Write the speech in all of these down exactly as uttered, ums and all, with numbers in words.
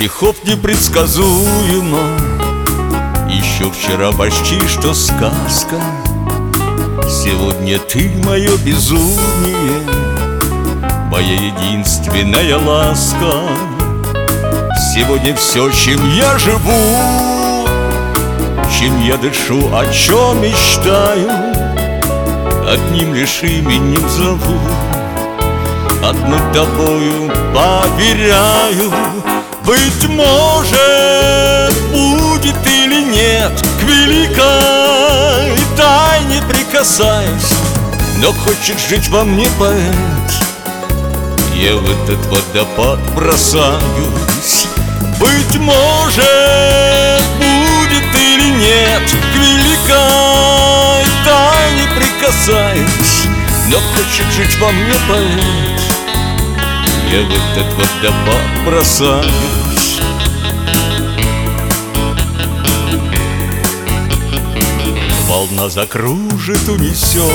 стихов непредсказуемо. Еще вчера почти что сказка, сегодня ты мое безумие, моя единственная ласка. Сегодня все, чем я живу, чем я дышу, о чем мечтаю, одним лишь именем зову, одной тобою поверяю. Быть может, будет или нет, к великой тайне прикасаясь, но хочет жить во мне поэт, я в этот водопад бросаюсь. Быть может, будет или нет, к великой тайне прикасаясь, но хочет жить во мне поэт, я в этот водопад бросаюсь. Волна закружит, унесет,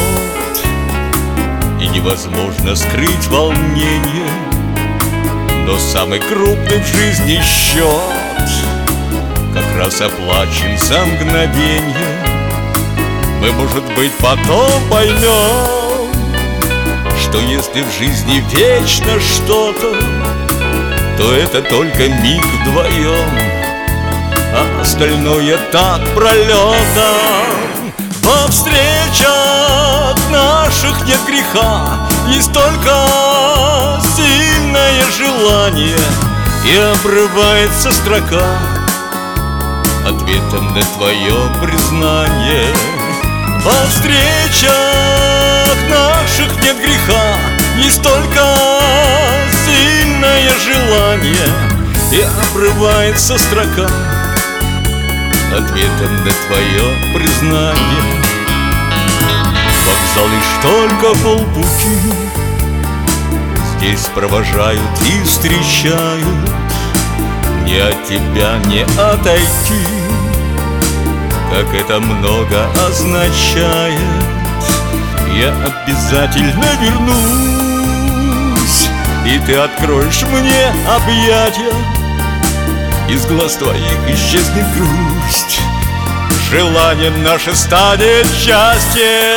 и невозможно скрыть волнение, но самый крупный в жизни счет как раз оплачен за мгновенье. Мы, может быть, потом поймем, что если в жизни вечно что-то, то это только миг вдвоем, а остальное так пролетом. Во встречах наших нет греха, есть только сильное желание, и обрывается строка ответом на твое признание. Во встречах наших нет греха, есть только сильное желание, и обрывается строка ответом на твое признание. Вокзал лишь только полпути, здесь провожают и встречают, не от тебя не отойти, как это много означает. Я обязательно вернусь, и ты откроешь мне объятия, из глаз твоих исчезнет грусть, желанием наше станет счастье.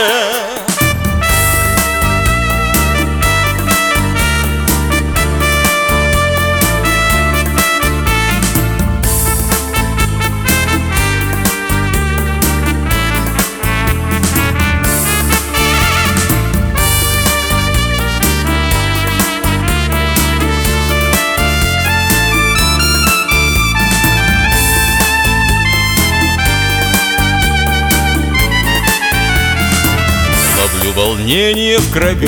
Волнение в крови,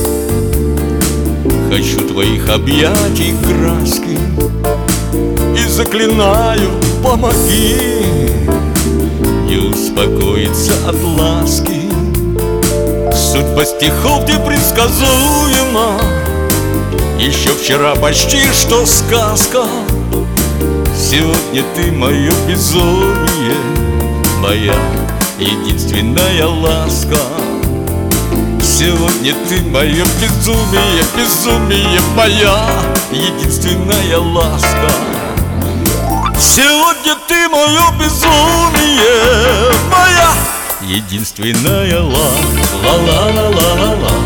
хочу твоих объятий краски, и заклинаю, помоги не успокоиться от ласки. Судьба стихов непредсказуема, еще вчера почти что сказка, сегодня ты мое безумие, моя единственная ласка. Сегодня ты мое безумие, безумие, моя единственная ласка. Сегодня ты мое безумие, моя единственная ласка. Ла-ла-ла-ла-ла-ла.